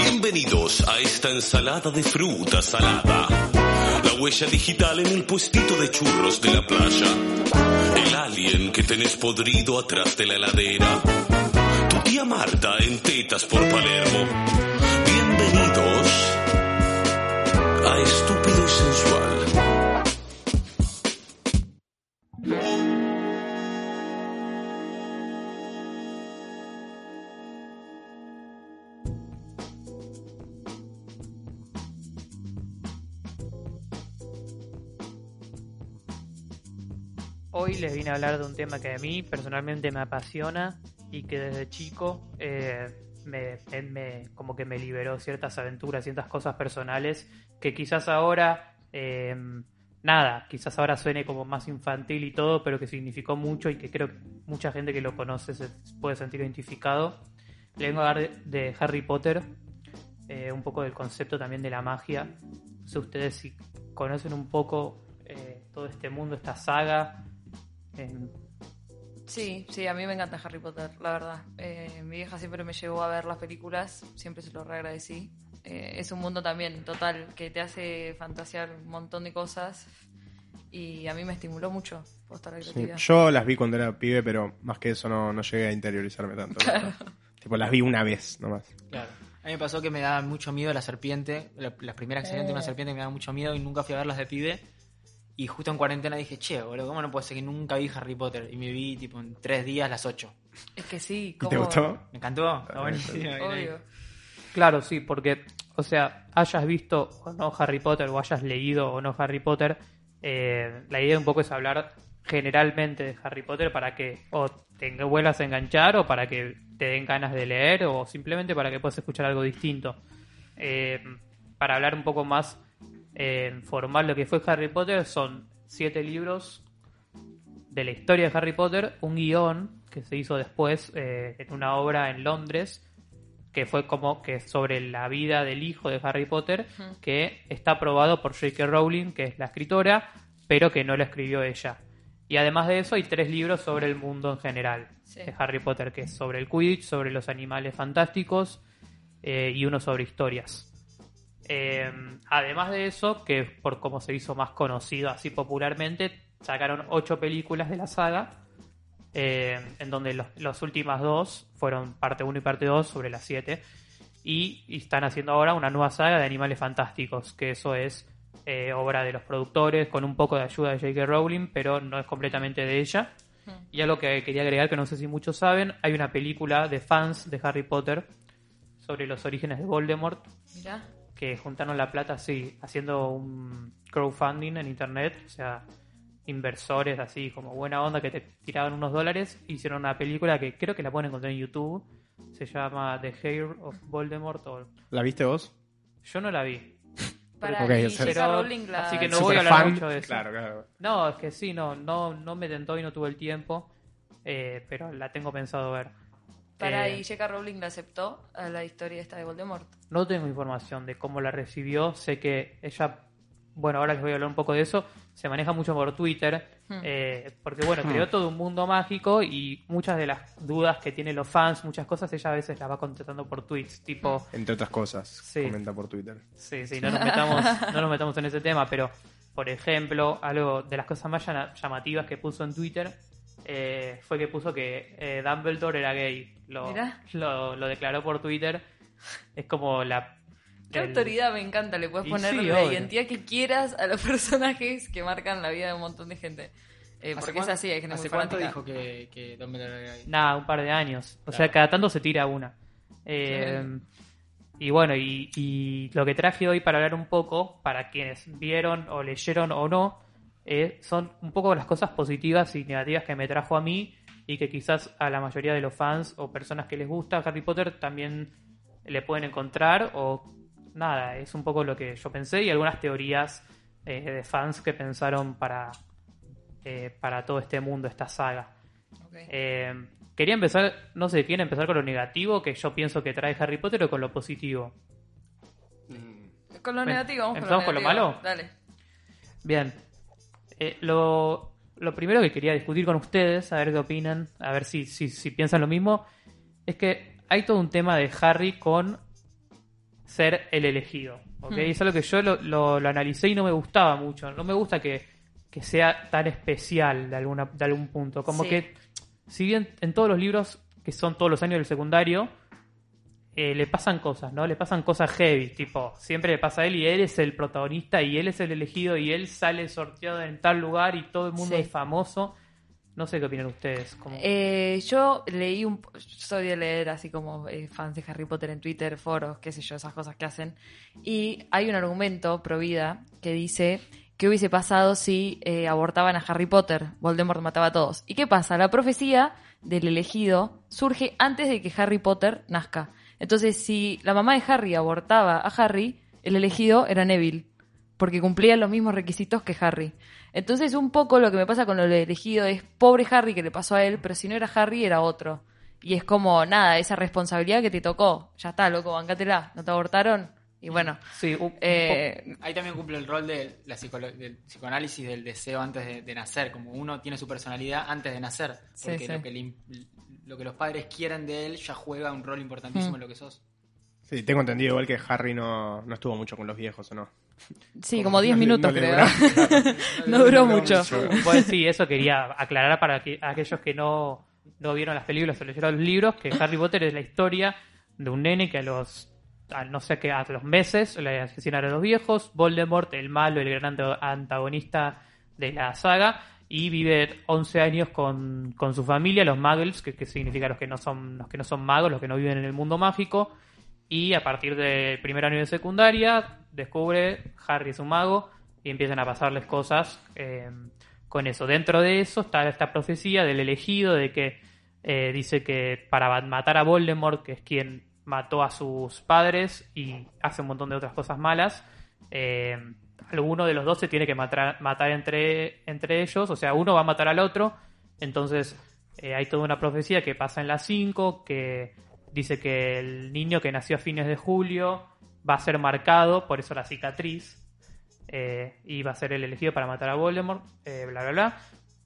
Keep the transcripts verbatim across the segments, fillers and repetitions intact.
Bienvenidos a esta ensalada de fruta salada. La huella digital en el puestito de churros de la playa. El alien que tenés podrido atrás de la heladera. Tu tía Marta en tetas por Palermo. Bienvenidos a Estúpido y Sensual. Hoy les vine a hablar de un tema que a mí personalmente me apasiona y que desde chico eh, me, me, me- como que me liberó ciertas aventuras, ciertas cosas personales que quizás ahora, eh, nada, quizás ahora suene como más infantil y todo, pero que significó mucho y que creo que mucha gente que lo conoce se puede sentir identificado. Le vengo a hablar de, de Harry Potter, eh, un poco del concepto también de la magia. No sé ustedes si conocen un poco eh, todo este mundo, esta saga. En- Sí, sí, a mí me encanta Harry Potter, la verdad. Eh, mi vieja siempre me llevó a ver las películas, siempre se lo reagradecí. Eh, es un mundo también total que te hace fantasear un montón de cosas y a mí me estimuló mucho posta la Sí, creatividad. yo las vi cuando era pibe, pero más que eso no, no llegué a interiorizarme tanto. Claro. Tipo, las vi una vez nomás. Claro. A mí me pasó que me daba mucho miedo la serpiente. La, la primera accidente de una serpiente me daba mucho miedo y nunca fui a verlas de pibe. Y justo en cuarentena dije, che, boludo, ¿cómo no puede ser que nunca vi Harry Potter? Y me vi, tipo, en tres días las ocho. Es que sí, ¿Y como... te gustó? ¿Me encantó? Está buenísimo. Obvio. Claro, sí, porque, o sea, hayas visto o no Harry Potter o hayas leído o no Harry Potter, eh, la idea un poco es hablar generalmente de Harry Potter para que o te vuelvas a enganchar o para que te den ganas de leer o simplemente para que puedas escuchar algo distinto. Eh, para hablar un poco más eh, formal lo que fue Harry Potter, son siete libros de la historia de Harry Potter, un guión que se hizo después eh, en una obra en Londres, que fue como que sobre la vida del hijo de Harry Potter, Ujú. que está aprobado por J K. Rowling, que es la escritora, pero que no lo escribió ella. Y además de eso hay tres libros sobre el mundo en general Sí. de Harry Potter, que es sobre el Quidditch, sobre los animales fantásticos eh, y uno sobre historias. Eh, además de eso, que por cómo se hizo más conocido así popularmente, sacaron ocho películas de la saga, eh, en donde los, las últimas dos fueron parte uno y parte dos sobre las siete, y, y están haciendo ahora una nueva saga de Animales Fantásticos, que eso es eh, obra de los productores con un poco de ayuda de J K. Rowling, pero no es completamente de ella. Ujú. Y algo que quería agregar, que no sé si muchos saben, hay una película de fans de Harry Potter sobre los orígenes de Voldemort, Mirá. que juntaron la plata así, haciendo un crowdfunding en internet, o sea, inversores así como buena onda que te tiraban unos dólares, hicieron una película que creo que la pueden encontrar en YouTube, se llama The Hair of Voldemort, o... ¿La viste vos? yo no la vi, Para Ok, y o sea- J K. Pero- Rowling la... así que no voy a Superfan. hablar mucho de eso. Claro, claro. No, es que sí, no, no, no me tentó y no tuve el tiempo, eh, pero la tengo pensado ver. Para Eh, y J K. Rowling la aceptó a la historia esta de Voldemort. No tengo información de cómo la recibió. Sé que ella, bueno, ahora les voy a hablar un poco de eso. Se maneja mucho por Twitter, Hmm. eh, porque bueno, creó todo un mundo mágico y muchas de las dudas que tienen los fans, muchas cosas, ella a veces las va contestando por tweets, tipo, Entre otras cosas, Sí. comenta por Twitter. sí, sí, no nos metamos, no nos metamos en ese tema, pero por ejemplo, algo de las cosas más llama- llamativas que puso en Twitter eh, fue que puso que eh, Dumbledore era gay. Lo, Mirá. lo, lo declaró por Twitter. Es como la Qué el- autoridad, me encanta. Le puedes Y poner sí, la obvio. identidad que quieras a los personajes que marcan la vida de un montón de gente. Eh, porque es así, hay gente ¿Hace muy cuánto fanática. dijo que, que Dumbledore era gay? Nada, un par de años. O Claro. sea, cada tanto se tira una. Eh, y bueno, y, y lo que traje hoy para hablar un poco, para quienes vieron o leyeron o no, eh, son un poco las cosas positivas y negativas que me trajo a mí y que quizás a la mayoría de los fans o personas que les gusta Harry Potter también le pueden encontrar, o nada, es un poco lo que yo pensé y algunas teorías eh, de fans que pensaron para, eh, para todo este mundo, esta saga. Ok. Eh, quería empezar, no sé, ¿quieren empezar con lo negativo que yo pienso que trae Harry Potter o con lo positivo? Con lo Ven, negativo, vamos ¿empezamos con lo negativo. malo? Dale. Bien. Eh, lo, lo primero que quería discutir con ustedes, a ver qué opinan, a ver si, si, si piensan lo mismo, es que hay todo un tema de Harry con ser el elegido, ¿ok? Hmm. Es algo que yo lo, lo, lo analicé y no me gustaba mucho. No me gusta que, que sea tan especial de, alguna, de algún punto. Como Sí. que, si bien en todos los libros, que son todos los años del secundario, eh, le pasan cosas, ¿no? Le pasan cosas heavy, tipo, siempre le pasa a él y él es el protagonista y él es el elegido y él sale sorteado en tal lugar y todo el mundo Sí. es famoso. No sé qué opinan ustedes. Como... Eh, yo leí un... Yo soy de leer así como eh, fans de Harry Potter en Twitter, foros, qué sé yo, esas cosas que hacen. Y hay un argumento pro vida que dice qué hubiese pasado si eh, abortaban a Harry Potter. Voldemort mataba a todos. ¿Y qué pasa? La profecía del elegido surge antes de que Harry Potter nazca. Entonces, si la mamá de Harry abortaba a Harry, el elegido era Neville, porque cumplía los mismos requisitos que Harry. Entonces, un poco lo que me pasa con lo elegido es pobre Harry que le pasó a él, pero si no era Harry, era otro. Y es como, nada, esa responsabilidad que te tocó. Ya está, loco, bancátela. ¿No te abortaron? Y bueno, Sí, un- un eh, Ahí también cumple el rol de la psicolo- del psicoanálisis del deseo antes de, de nacer, como uno tiene su personalidad antes de nacer, Sí, porque sí. Lo, que le im- lo que los padres quieren de él ya juega un rol importantísimo Mm. en lo que sos. Sí, tengo entendido igual que Harry no, no estuvo mucho con los viejos, ¿o no? sí, Como como diez no le- minutos no le creo. duraron. No duró mucho. Pues sí, eso quería aclarar para que, aquellos que no, no vieron las películas o leyeron los libros, que Harry Potter es la historia de un nene que a los a no sé qué, a los meses le asesinaron a los viejos, Voldemort, el malo, el gran anta- antagonista de la saga, y vive once años con, con su familia, los Muggles, que, que significa los que no son los que no son magos, los que no viven en el mundo mágico, y a partir del primer año de secundaria descubre Harry es un mago y empiezan a pasarles cosas eh, con eso. Dentro de eso está esta profecía del elegido, de que eh, dice que para matar a Voldemort, que es quien mató a sus padres y hace un montón de otras cosas malas, eh, alguno de los dos se tiene que matar, matar entre, entre ellos, o sea, uno va a matar al otro. Entonces eh, hay toda una profecía que pasa en las cinco, que dice que el niño que nació a fines de julio va a ser marcado, por eso la cicatriz, eh, y va a ser el elegido para matar a Voldemort, eh, bla, bla, bla.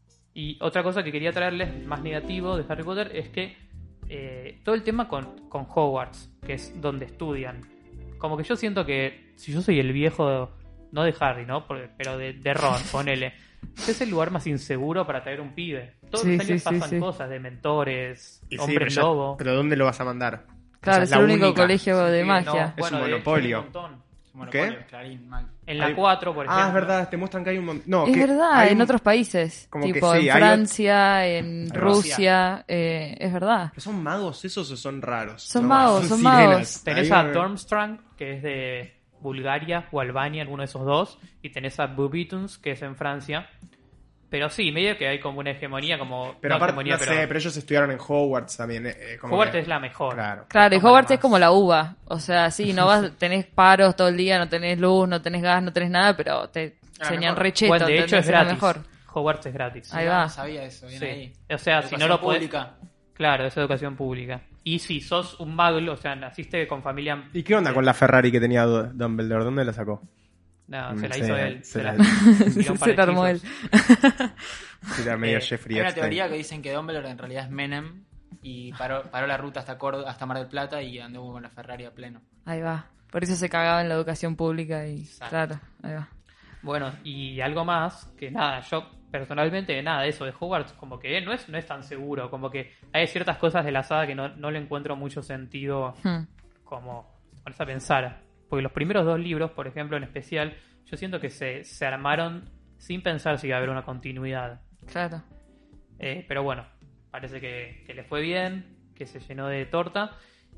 Y otra cosa que quería traerles más negativo de Harry Potter es que eh, todo el tema con, con Hogwarts, que es donde estudian. Como que yo siento que si yo soy el viejo, no de Harry, ¿no? Porque- pero de, de Ron, ponele. Es el lugar más inseguro para traer un pibe. Todos Sí, los años sí, sí, pasan sí. cosas de mentores, Y sí, pero, hombres ya- lobo. pero ¿dónde lo vas a mandar? Claro, Esa es la el único única. colegio de Sí, magia. no, Es un de hecho, monopolio. hay un montón. Monopolio, ¿Qué? Clarín, mal. En la Hay- cuatro, por ejemplo. Ah, es verdad, te muestran que hay un montón. No, Es que verdad, hay en un- otros países, como que tipo sí, en hay Francia, en va. Rusia, eh, es verdad. ¿Son magos esos o son raros? Son No, magos, son sirenas. magos. Tenés Ahí a me- Durmstrang, que es de Bulgaria o Albania, alguno de esos dos, y tenés a Beauxbatons, que es en Francia. Pero sí, medio que hay como una hegemonía, como... Pero no aparte, hegemonía, no sé, pero... pero ellos estudiaron en Hogwarts también. eh, eh, como Hogwarts que- es la mejor. Claro. Claro, y Como la Hogwarts es más. como la uva. O sea, sí, no vas, tenés paros todo el día, no tenés luz, no tenés gas, no tenés nada, pero te La enseñan mejor. recheto, Bueno, de hecho ¿entendés? es la gratis. mejor. Hogwarts es gratis. Ahí Ah, va. no sabía eso, bien Sí. ahí. O sea, si no Educación lo puedes... pública. Claro, es educación pública. Y si sos un muggle, o sea, naciste con familia... ¿Y qué onda con la Ferrari que tenía Du- Dumbledore? ¿Dónde la sacó? No, se la Sí, hizo él. se Se la- la, tiró un par Se de la armó él. hechizos. Era medio Eh, Jeffrey Hay una Epstein. teoría que dicen que Dumbledore en realidad es Menem y paró, paró la ruta hasta Córdoba, hasta Mar del Plata y anduvo con la Ferrari a pleno. Ahí va. Por eso se cagaba en la educación pública y Exacto. claro, ahí va. Bueno, y algo más, que nada, yo personalmente, nada, eso de Hogwarts, como que no es, no es tan seguro, como que hay ciertas cosas de la saga que no, no le encuentro mucho sentido, Hmm. como ponerse a pensar. Porque los primeros dos libros, por ejemplo, en especial, yo siento que se, se armaron sin pensar si iba a haber una continuidad. Claro. Eh, pero bueno, parece que, que le fue bien, que se llenó de torta.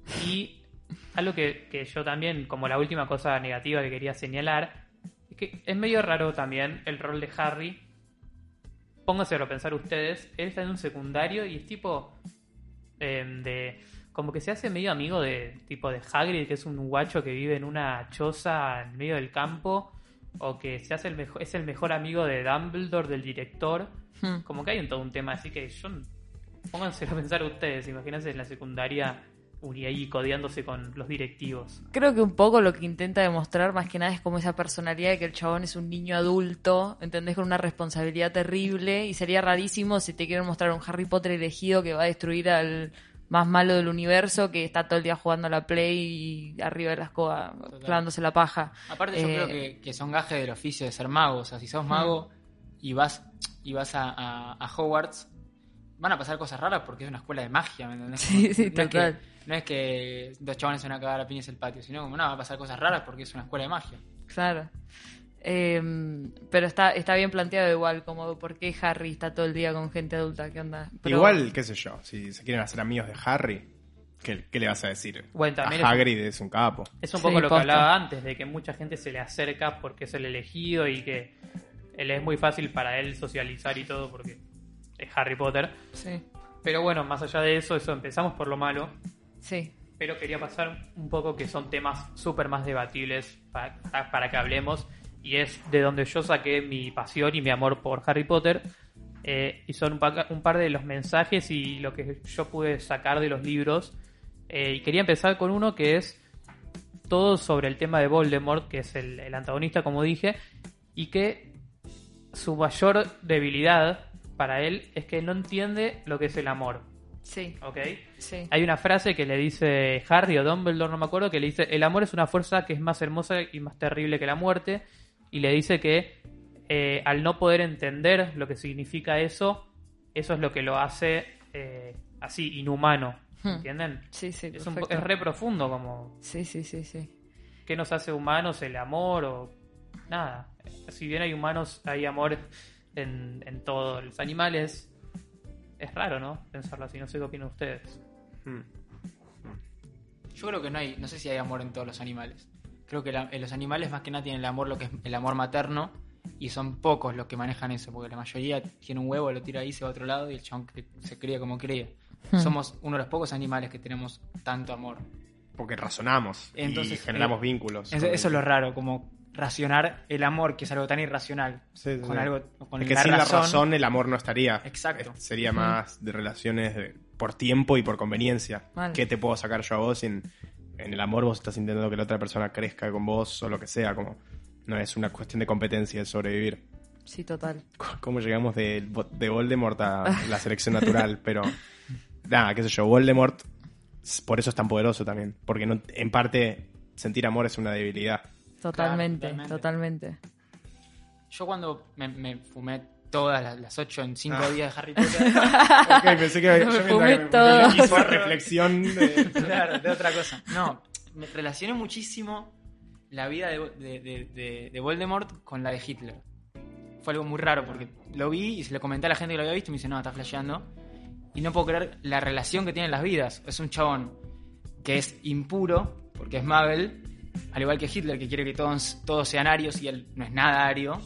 Y algo que, que yo también, como la última cosa negativa que quería señalar, es que es medio raro también el rol de Harry. Pónganse a pensar ustedes, él está en un secundario y es tipo eh, de... como que se hace medio amigo de tipo de Hagrid, que es un guacho que vive en una choza en medio del campo, o que se hace el mejor, es el mejor amigo de Dumbledore, del director. Hmm. Como que hay un todo un tema, así que yo pónganse a pensar ustedes, imagínense en la secundaria y ahí codeándose con los directivos. Creo que un poco lo que intenta demostrar más que nada es como esa personalidad de que el chabón es un niño adulto, ¿entendés? Con una responsabilidad terrible y sería rarísimo si te quieren mostrar un Harry Potter elegido que va a destruir al más malo del universo que está todo el día jugando a la Play y arriba de la escoba, clavándose la paja. Aparte yo Eh, creo que, que son gajes del oficio de ser mago. O sea, si sos mago y vas y vas a, a, a Hogwarts, van a pasar cosas raras porque es una escuela de magia, ¿me entendés? Sí, sí, no, es total. que, no es que dos chavales se van a cagar a piñas el patio, sino como, no, va a pasar cosas raras porque es una escuela de magia. Claro. Eh, pero está, está bien planteado igual, como por qué Harry está todo el día con gente adulta, ¿qué onda? Pero- Igual, qué sé yo, si se quieren hacer amigos de Harry, ¿qué, qué le vas a decir? Bueno, también a es- Hagrid es un capo. Es un Sí, poco lo posta. que hablaba antes, de que mucha gente se le acerca porque es el elegido y que él es muy fácil para él socializar y todo porque es Harry Potter. Sí, Pero bueno, más allá de eso, eso empezamos por lo malo. sí. Pero quería pasar un poco que son temas súper más debatibles para, para que hablemos. Y es de donde yo saqué mi pasión y mi amor por Harry Potter. Eh, y son un, pa- un par de los mensajes y lo que yo pude sacar de los libros. Eh, y quería empezar con uno que es todo sobre el tema de Voldemort, que es el, el antagonista, como dije. Y que su mayor debilidad para él es que no entiende lo que es el amor. Sí, ¿Ok? sí. Hay una frase que le dice Harry o Dumbledore, no me acuerdo, que le dice: el amor es una fuerza que es más hermosa y más terrible que la muerte. Y le dice que eh, al no poder entender lo que significa eso, eso es lo que lo hace eh, así, inhumano. Hmm. ¿Entienden? Sí, sí, Es, un, perfecto. es re profundo, como Sí, sí, sí, sí. ¿qué nos hace humanos? El amor o nada. Si bien hay humanos, hay amor en, en todos los animales. Es raro, ¿no? Pensarlo así, no sé qué opinan ustedes. Hmm. Yo creo que no hay, no sé si hay amor en todos los animales. Creo que la- en los animales más que nada tienen el amor, lo que es el amor materno, y son pocos los que manejan eso, porque la mayoría tiene un huevo, lo tira ahí, se va a otro lado y el chabón cre- se cría como cría. Hmm. Somos uno de los pocos animales que tenemos tanto amor. Porque razonamos Entonces, y generamos eh, vínculos. Eso, eso es lo raro, como racionar el amor, que es algo tan irracional, Sí, sí, con sí. algo con Es que la sin razón. la razón el amor no estaría. Exacto. Eh, Sería más de relaciones de- por tiempo y por conveniencia. Mal. ¿Qué te puedo sacar yo a vos? En, en el amor vos estás intentando que la otra persona crezca con vos o lo que sea. Como no es una cuestión de competencia, de sobrevivir. Sí, total. ¿Cómo llegamos de, de Voldemort a la selección natural? Pero nada, qué sé yo, Voldemort por eso es tan poderoso también. Porque no, en parte sentir amor es una debilidad. Totalmente, totalmente. totalmente. Yo cuando me, me fumé todas las, las ocho en cinco Ah. días de Harry Potter, Ok, pensé que Me yo pensaba fumé que me- todo. hizo reflexión de... claro, de otra cosa. No, me relacioné muchísimo la vida de, de, de, de- de Voldemort con la de Hitler. Fue algo muy raro porque lo vi y se lo comenté a la gente que lo había visto y me dice, no, está flasheando. Y no puedo creer la relación que tienen las vidas. Es un chabón que es impuro, porque es Mabel, al igual que Hitler, que quiere que todos, todos sean arios y él no es nada ario.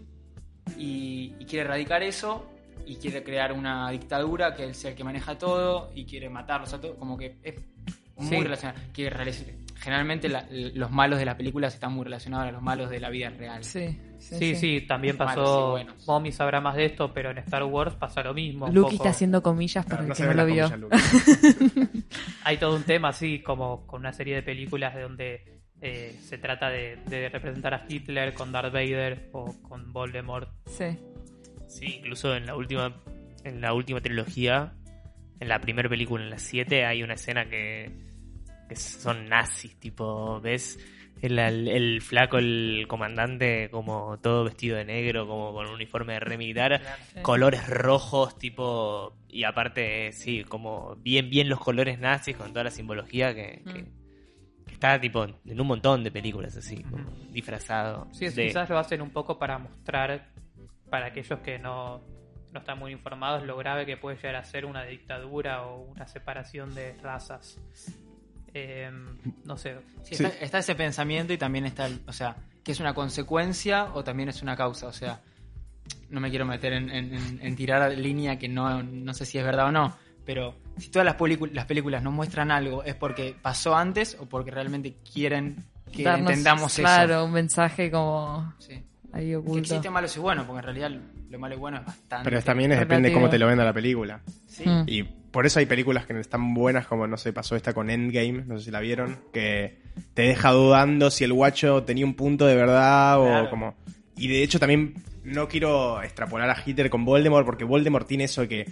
Y, y quiere erradicar eso y quiere crear una dictadura que él sea el que maneja todo y quiere matarlos a todos. Como que es muy Sí. relacionado. Que realiza- generalmente la- los malos de las películas están muy relacionados a los malos de la vida real. Sí, sí, Sí, sí, también Malos pasó. y buenos. Mommy sabrá más de esto, pero en Star Wars pasa lo mismo. un Lucky poco. está haciendo comillas para Claro, el no que se no ven lo las vio. comillas, Lucas. Hay todo un tema así, como con una serie de películas de donde eh, se trata de, de representar a Hitler con Darth Vader o con Voldemort. Sí. Sí, incluso en la última en la última trilogía, en la primera película, en la siete, hay una escena que, que son nazis, tipo, ¿ves? El, el, el flaco, el comandante, como todo vestido de negro, como con un uniforme de re militar, Sí. colores rojos, tipo, y aparte, sí, como bien, bien los colores nazis con toda la simbología que, que- que está, tipo, en un montón de películas así, como disfrazado. Sí, es- de- quizás lo hacen un poco para mostrar, para aquellos que no, no están muy informados, lo grave que puede llegar a ser una dictadura o una separación de razas. Eh, no sé. Sí, Sí. Está, está ese pensamiento y también está, el- o sea, que es una consecuencia o también es una causa. O sea, no me quiero meter en, en- en- en tirar línea que no, no sé si es verdad o no, pero si todas las, pelicu- las películas nos muestran algo, ¿es porque pasó antes o porque realmente quieren que Darnos, entendamos claro, eso? un mensaje como Sí. ahí Que oculto. existe malos y buenos, porque en realidad lo malo y bueno es bastante. Pero también es, relativo. depende de cómo te lo venda la película. Sí. Mm. Y por eso hay películas que están buenas, como no sé, pasó esta con Endgame, no sé si la vieron, que te deja dudando si el guacho tenía un punto de verdad o Claro. como... Y de hecho también no quiero extrapolar a Hitler con Voldemort, porque Voldemort tiene eso de que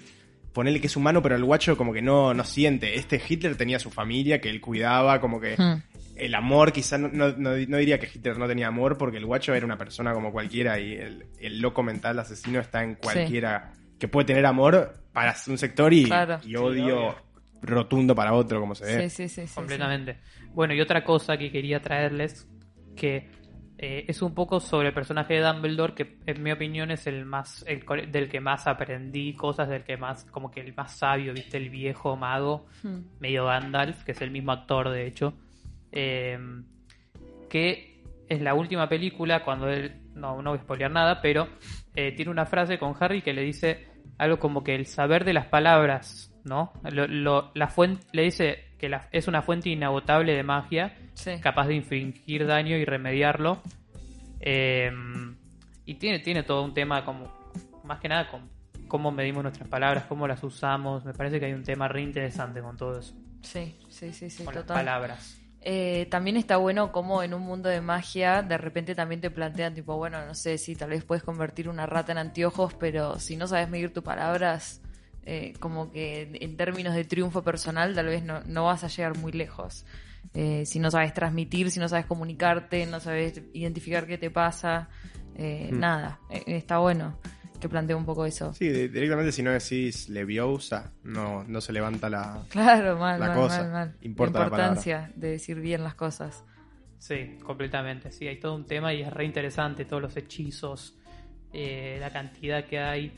Ponele que es humano, pero el guacho como que no, no siente. Este Hitler tenía su familia que él cuidaba, como que Hmm. el amor, quizás no, no, no, no diría que Hitler no tenía amor, porque el guacho era una persona como cualquiera y el, el loco mental asesino está en cualquiera que puede tener amor para un sector y, Claro. y odio rotundo para otro, como se ve. Sí, sí, sí, sí. Completamente. Bueno, y otra cosa que quería traerles, que eh, es un poco sobre el personaje de Dumbledore, que en mi opinión es el más el co- del que más aprendí cosas, del que más, como que el más sabio, viste, el viejo mago, Sí. Hmm. medio Gandalf, que es el mismo actor de hecho, eh, que es la última película, cuando él, no, no voy a spoilear nada, pero eh, tiene una frase con Harry que le dice algo como que el saber de las palabras, ¿no? Lo, lo- la fuente, le dice que la- es una fuente inagotable de magia, Sí. capaz de infligir daño y remediarlo. Eh, y tiene, tiene todo un tema como, más que nada, con cómo medimos nuestras palabras, cómo las usamos. Me parece que hay un tema re interesante con todo eso, Sí, sí, sí, sí, con las total. palabras. Eh, también está bueno como en un mundo de magia de repente también te plantean tipo, bueno, no sé si tal vez puedes convertir una rata en anteojos, pero si no sabes medir tus palabras, eh, como que en, en términos de triunfo personal tal vez no, no vas a llegar muy lejos. Eh, si no sabes transmitir, si no sabes comunicarte, no sabes identificar qué te pasa, eh, Hmm. nada, eh, está bueno que plantee un poco eso. Sí, de- directamente si no decís Leviosa, no, no se levanta la... Claro, mal, La mal, cosa, mal, mal. importa la la palabra. importancia de decir bien las cosas. Sí, completamente. Sí, hay todo un tema y es re interesante, todos los hechizos, eh, la cantidad que hay.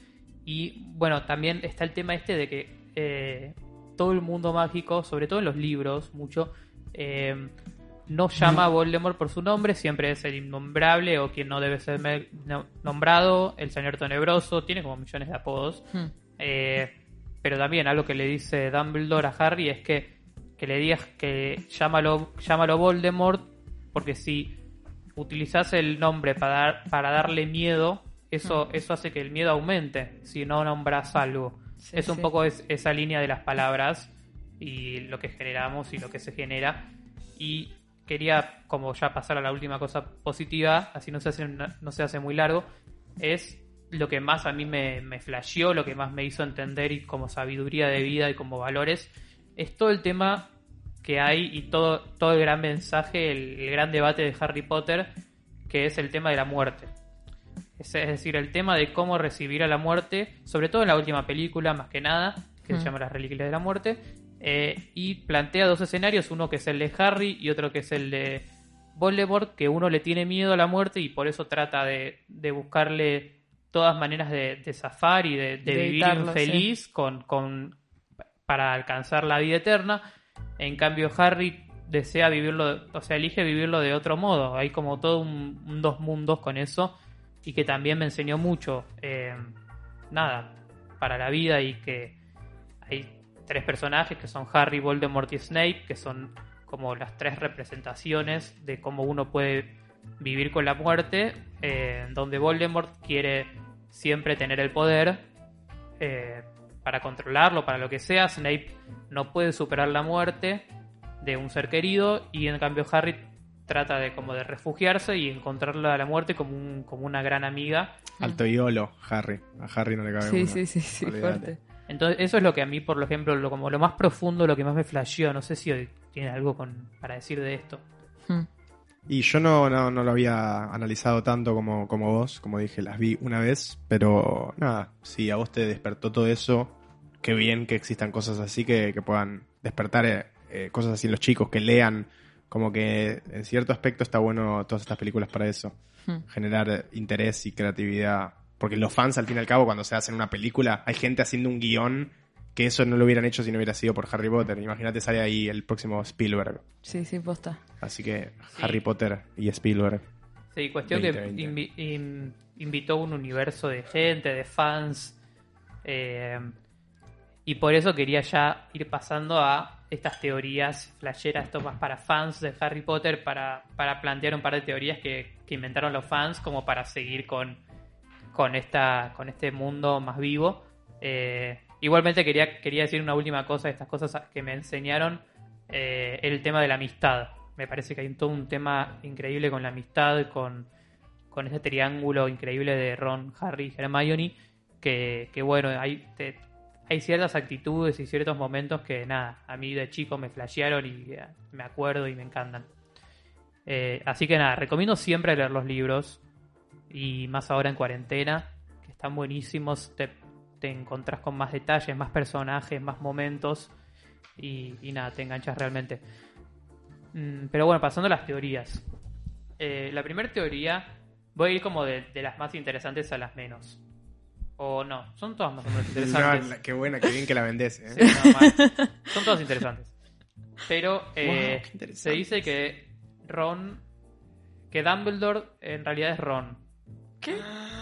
Y bueno, también está el tema este de que eh, todo el mundo mágico, sobre todo en los libros, mucho, eh, no llama a Voldemort por su nombre, siempre es el innombrable o quien no debe ser me- no- nombrado, el señor tenebroso, tiene como millones de apodos. Hmm. Eh, pero también algo que le dice Dumbledore a Harry es que, que le digas que llámalo, llámalo Voldemort, porque si utilizas el nombre para, dar- para darle miedo, eso, eso hace que el miedo aumente si no nombras algo. Sí, es un sí. poco es- esa línea de las palabras y lo que generamos y lo que se genera. Y quería, como ya pasar a la última cosa positiva, así no se hace, una- no se hace muy largo, es lo que más a mí me, me flasheó, lo que más me hizo entender y como sabiduría de vida y como valores, es todo el tema que hay y todo, todo el gran mensaje, el, el gran debate de Harry Potter, que es el tema de la muerte. Es, es decir, el tema de cómo recibir a la muerte, sobre todo en la última película, más que nada, que Mm. se llama Las Reliquias de la Muerte, eh, y plantea dos escenarios, uno que es el de Harry y otro que es el de Voldemort, que uno le tiene miedo a la muerte y por eso trata de, de buscarle todas maneras de, de zafar y de, de De vivir evitarlo, infeliz con, con, para alcanzar la vida eterna. En cambio, Harry desea vivirlo, o sea, elige vivirlo de otro modo. Hay como todo un, un dos mundos con eso y que también me enseñó mucho, eh, nada, para la vida, y que hay tres personajes que son Harry, Voldemort y Snape, que son como las tres representaciones de cómo uno puede vivir con la muerte, eh, donde Voldemort quiere siempre tener el poder eh, para controlarlo, para lo que sea. Snape no puede superar la muerte de un ser querido y en cambio Harry trata de como de refugiarse y encontrarla a la muerte como, un, como una gran amiga. Alto iolo, Harry. A Harry no le cabe Sí, una. sí, sí, sí, Olvídate. fuerte. Entonces eso es lo que a mí, por ejemplo, lo, como lo más profundo, lo que más me flasheó. No sé si hoy tiene algo con, para decir de esto. Hmm. Y yo no, no, no lo había analizado tanto como, como vos, como dije, las vi una vez, pero nada, si a vos te despertó todo eso, qué bien que existan cosas así que, que puedan despertar eh, eh, cosas así en los chicos, que lean, como que en cierto aspecto está bueno todas estas películas para eso, Hmm. generar eh, interés y creatividad, porque los fans al fin y al cabo cuando se hacen una película, hay gente haciendo un guión que eso no lo hubieran hecho si no hubiera sido por Harry Potter. Imagínate, sale ahí el próximo Spielberg. Sí, sí, posta. Así que Sí. Harry Potter y Spielberg. Sí, cuestión veinte, que veinte. invi- in- invitó un universo de gente, de fans. eh, y por eso quería ya ir pasando a estas teorías flasheras, esto más para fans de Harry Potter, para, para plantear un par de teorías que, que inventaron los fans como para seguir con, con, esta, con este mundo más vivo. Eh, igualmente quería, quería decir una última cosa, estas cosas que me enseñaron, eh, el tema de la amistad. Me parece que hay todo un tema increíble con la amistad, con, con ese triángulo increíble de Ron, Harry y Hermione, que, que bueno, hay, te, hay ciertas actitudes y ciertos momentos que, nada, a mí de chico me flashearon y eh, me acuerdo y me encantan. Eh, así que nada, recomiendo siempre leer los libros, y más ahora en cuarentena, que están buenísimos, te, te encontrás con más detalles, más personajes, más momentos, y, y nada, te enganchas realmente. Mm, pero bueno, pasando a las teorías. Eh, la primera teoría, voy a ir como de, de las más interesantes a las menos. O no, son todas más o menos interesantes. No, la- qué buena, qué bien que la vendés, ¿eh? Sí, no, mal. Son todas interesantes. Pero eh, Wow, qué se interesante. dice que Ron, que Dumbledore en realidad es Ron. ¿Qué?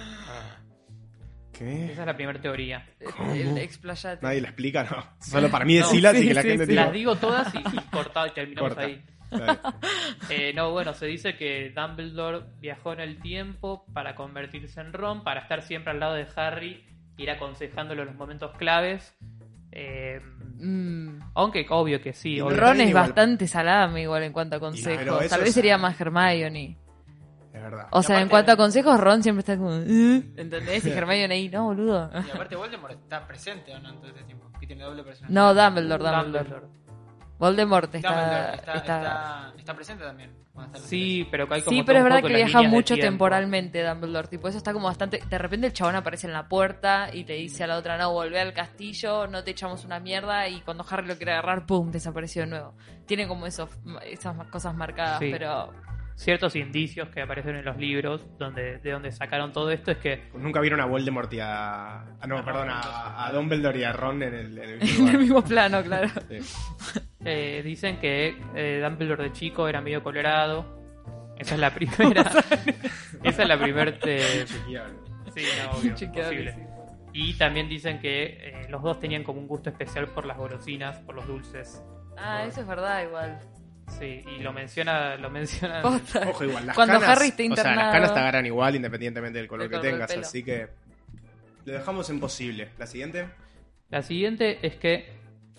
¿Qué? Esa es la primera teoría. El explayate. Nadie la explica, no. Solo para mí No, decirlas sí, y que la sí, gente sí. tipo, Las digo todas y, y cortado y terminamos corta. ahí. Está bien. Eh, no, bueno, se dice que Dumbledore viajó en el tiempo para convertirse en Ron, para estar siempre al lado de Harry, ir aconsejándolo en los momentos claves. Eh, Mm. aunque obvio que sí. Y obvio. Ron es igual- bastante salame igual en cuanto a pero consejos. eso Tal vez es- sería más Hermione. Es verdad. O sea, aparte- en cuanto a consejos, Ron siempre está como... "Uh", ¿entendés? Y Hermione ahí, no, boludo. Y aparte Voldemort está presente o no en todo este tiempo. Que tiene doble personalidad. No, Dumbledore, Dumbledore. Dumbledore. Voldemort está... Dumbledore está, está- está, está presente también. cuando está en los Sí, pero que hay como Sí, todo pero es un verdad poco que las viaja líneas de mucho tiempo. temporalmente Dumbledore. Tipo, eso está como bastante... De repente el chabón aparece en la puerta y le dice a la otra, no, volvé al castillo, no te echamos una mierda. Y cuando Harry lo quiere agarrar, ¡pum!, desapareció de nuevo. Tiene como esos, esas cosas marcadas, Sí. pero... Ciertos indicios que aparecen en los libros donde, de donde sacaron todo esto es que Nunca vieron a Voldemort y a... ah, no, perdón, a, a Dumbledore y a Ron en el, en el mismo En el lugar. mismo plano, claro. Sí. eh, dicen que eh, Dumbledore de chico era medio colorado. Esa es la primera. Esa es la primera. eh, sí, no, obvio, Chequeable, posible. sí. Y también dicen que eh, los dos tenían como un gusto especial por las golosinas, por los dulces. Ah, eso es verdad igual. Sí, y lo menciona, lo menciona. Posta. Ojo, igual, las Cuando canas, Harry está o sea, internado. las canas te agarran igual independientemente del color Del que color del tengas, pelo. así que lo dejamos en posible. La siguiente. La siguiente es que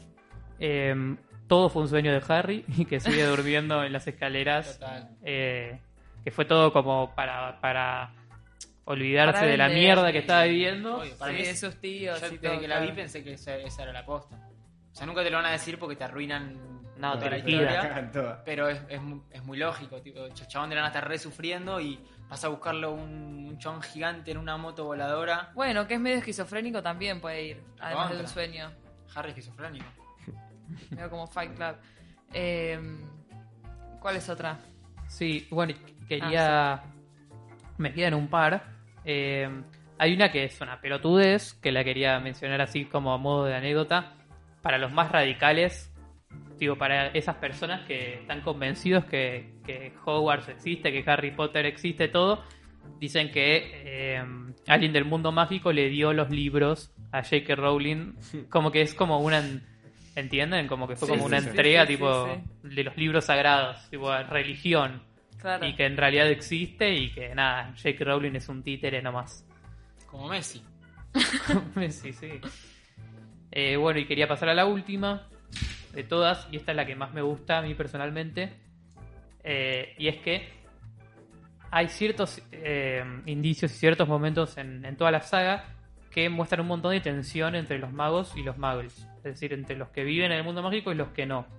eh, todo fue un sueño de Harry y que sigue durmiendo en las escaleras. Total. eh, que fue todo como para, para olvidarse Para de la vender, mierda sí. que estaba viviendo. Obvio, para Sí, mí de es- sus tíos Yo y desde todo, que la vi claro. pensé que esa, esa era la posta. O sea, nunca te lo van a decir porque te arruinan No, toda te la liquida. historia. Cagan todas. Pero es, es, mu- es muy lógico, tipo, el chabón de la nada está re sufriendo y vas a buscarlo un, un chabón gigante en una moto voladora. Bueno, que es medio esquizofrénico también puede ir, además de un Contra. sueño. Harry esquizofrénico. Medio como Fight Club. Eh, ¿Cuál es otra? Sí, bueno, quería. Me quedan un par. Eh, hay una que es una pelotudez, que la quería mencionar así como a modo de anécdota. Para los más radicales, digo, para esas personas que están convencidos que, que Hogwarts existe, que Harry Potter existe, todo, dicen que eh, alguien del mundo mágico le dio los libros a J K. Rowling, como que es como una... ¿Entienden? Como que fue Sí, como sí, una sí, entrega sí, sí, tipo sí. de los libros sagrados, tipo religión, Claro. y que en realidad existe y que nada, J K. Rowling es un títere nomás. Como Messi. Sí, sí. Eh, bueno, y quería pasar a la última de todas, y esta es la que más me gusta a mí personalmente, eh, y es que hay ciertos eh, indicios y ciertos momentos en, en toda la saga que muestran un montón de tensión entre los magos y los muggles, es decir, entre los que viven en el mundo mágico y los que no.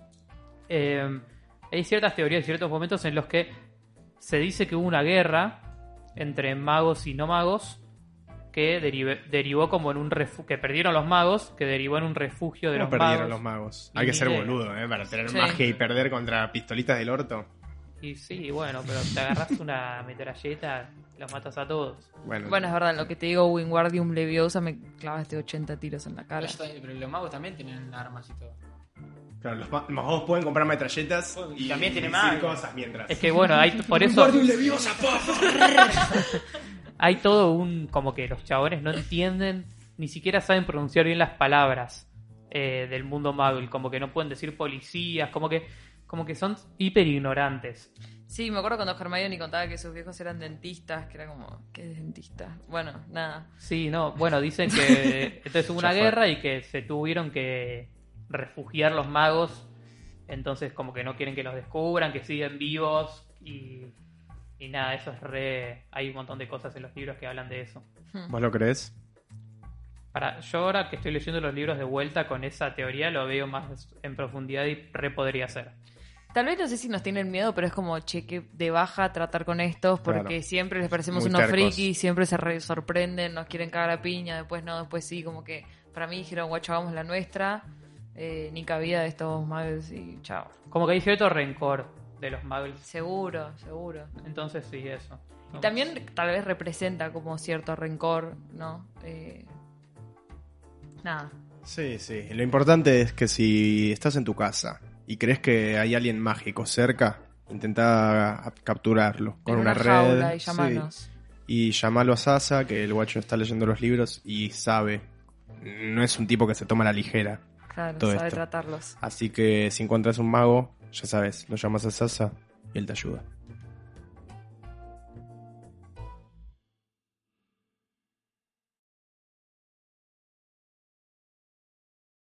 Eh, hay ciertas teorías y ciertos momentos en los que se dice que hubo una guerra entre magos y no magos que derive- derivó como en un refugio, que perdieron los magos, que derivó en un refugio de ¿Cómo los perdieron magos. los magos? Y Hay que ni ser idea. boludo, ¿eh? Para tener Sí. magia y perder contra pistolitas del orto. Y sí, bueno, pero te agarras una metralleta, los matas a todos. Bueno, Bueno, es verdad, lo que te digo, Wingardium Leviosa me clavaste ochenta tiros en la cara. Pero, yo también- pero los magos también tienen armas y todo. claro, los ma- los magos pueden comprar metralletas Y y también tiene decir magia. cosas mientras. Es que bueno, hay por eso hay todo un como que los chabones no entienden, ni siquiera saben pronunciar bien las palabras eh, del mundo muggle, como que no pueden decir policías, como que como que son hiper ignorantes. Sí, me acuerdo cuando Hermione contaba que sus viejos eran dentistas, que era como, ¿qué es dentista? Bueno, nada. Sí, no, bueno, dicen que entonces hubo una Ya fue. guerra y que se tuvieron que refugiar los magos, entonces como que no quieren que los descubran, que siguen vivos y, y nada, eso es re... Hay un montón de cosas en los libros que hablan de eso. ¿Vos lo crees? Para, yo ahora que estoy leyendo los libros de vuelta con esa teoría lo veo más en profundidad y re podría ser. Tal vez no sé si nos tienen miedo, pero es como, che, que de baja tratar con estos, porque Claro. siempre les parecemos Muy unos tercos. frikis, siempre se re sorprenden, nos quieren cagar a piña, después no, después sí, como que para mí dijeron, guacho, hagamos la nuestra, eh, ni cabida de estos muggles y chao. Como que hay cierto rencor de los muggles. Seguro, seguro. Entonces sí, eso. Y también tal vez representa como cierto rencor, ¿no? Eh, nada. Sí, sí. Lo importante es que si estás en tu casa y crees que hay alguien mágico cerca, intenta capturarlo con En una, una red. jaula y sí. llamarnos. Y llamalo a Sasa, que el guacho está leyendo los libros y sabe. No es un tipo que se toma a la ligera. Claro, todo sabe esto. tratarlos. Así que si encuentras un mago, ya sabes, lo llamas a Sasa y él te ayuda.